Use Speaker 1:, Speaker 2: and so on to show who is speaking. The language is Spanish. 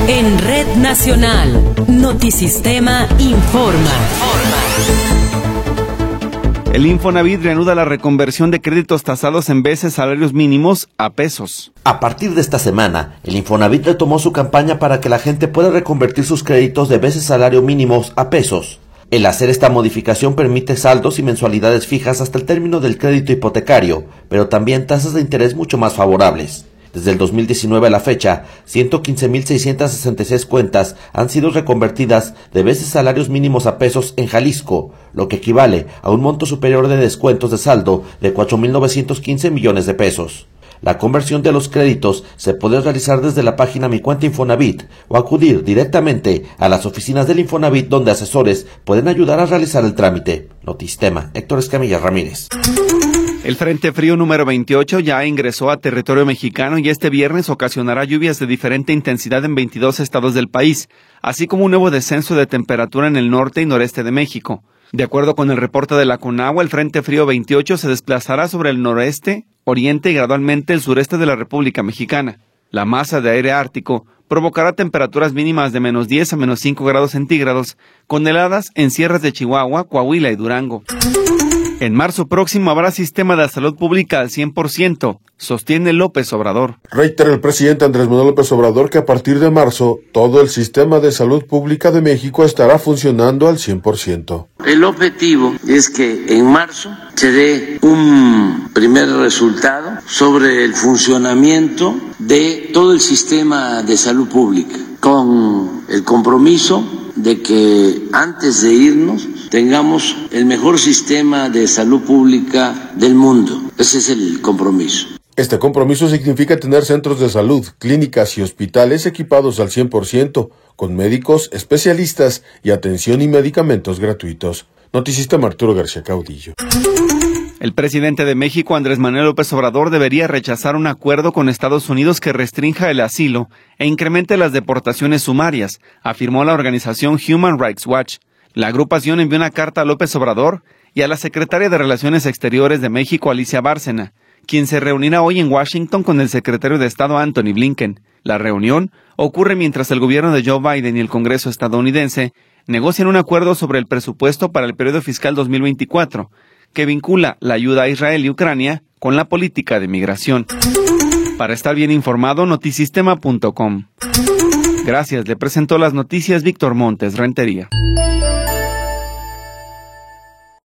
Speaker 1: En Red Nacional, Notisistema informa.
Speaker 2: El Infonavit reanuda la reconversión de créditos tasados en veces salarios mínimos a pesos.
Speaker 3: A partir de esta semana, el Infonavit retomó su campaña para que la gente pueda reconvertir sus créditos de veces salario mínimos a pesos. El hacer esta modificación permite saldos y mensualidades fijas hasta el término del crédito hipotecario, pero también tasas de interés mucho más favorables. Desde el 2019 a la fecha, 115.666 cuentas han sido reconvertidas de veces salarios mínimos a pesos en Jalisco, lo que equivale a un monto superior de descuentos de saldo de 4.915 millones de pesos. La conversión de los créditos se puede realizar desde la página Mi Cuenta Infonavit o acudir directamente a las oficinas del Infonavit donde asesores pueden ayudar a realizar el trámite. Notisistema, Héctor Escamilla Ramírez.
Speaker 2: El Frente Frío número 28 ya ingresó a territorio mexicano y este viernes ocasionará lluvias de diferente intensidad en 22 estados del país, así como un nuevo descenso de temperatura en el norte y noreste de México. De acuerdo con el reporte de la Conagua, el Frente Frío 28 se desplazará sobre el noreste, oriente y gradualmente el sureste de la República Mexicana. La masa de aire ártico provocará temperaturas mínimas de -10 a -5 grados centígrados, con heladas en sierras de Chihuahua, Coahuila y Durango. En marzo próximo habrá sistema de salud pública al 100%, sostiene López Obrador.
Speaker 4: Reitera el presidente Andrés Manuel López Obrador que a partir de marzo todo el sistema de salud pública de México estará funcionando al 100%.
Speaker 5: El objetivo es que en marzo se dé un primer resultado sobre el funcionamiento de todo el sistema de salud pública, con el compromiso de que antes de irnos tengamos el mejor sistema de salud pública del mundo. Ese es el compromiso.
Speaker 4: Este compromiso significa tener centros de salud, clínicas y hospitales equipados al 100%, con médicos, especialistas y atención y medicamentos gratuitos. Notisistema Arturo García Caudillo.
Speaker 2: El presidente de México, Andrés Manuel López Obrador, debería rechazar un acuerdo con Estados Unidos que restrinja el asilo e incremente las deportaciones sumarias, afirmó la organización Human Rights Watch. La agrupación envió una carta a López Obrador y a la secretaria de Relaciones Exteriores de México, Alicia Bárcena, quien se reunirá hoy en Washington con el secretario de Estado Antony Blinken. La reunión ocurre mientras el gobierno de Joe Biden y el Congreso estadounidense negocian un acuerdo sobre el presupuesto para el periodo fiscal 2024, que vincula la ayuda a Israel y Ucrania con la política de migración. Para estar bien informado, notisistema.com. Gracias, le presentó las noticias Víctor Montes Rentería.